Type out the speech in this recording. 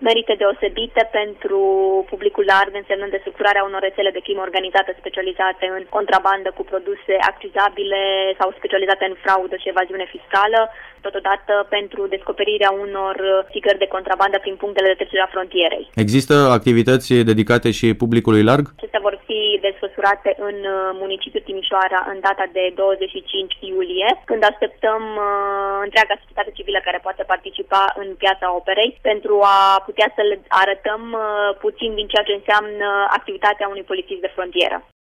merite deosebite pentru publicul larg, însemnând destructurarea unor rețele de crimă organizată specializate în contrabandă cu produse accizabile sau specializate în fraudă și evaziune fiscală, totodată pentru descoperirea unor țigări de contrabandă prin punctele de trecere a frontierei. Există activități dedicate și publicului larg? Acestea vor fi desfășurate în municipiul Timișoara în data de 25 iulie, când așteptăm întreaga societate civilă care poate participa în Piața Operei pentru a putea să le arătăm puțin din ceea ce înseamnă activitatea unui polițist de frontieră.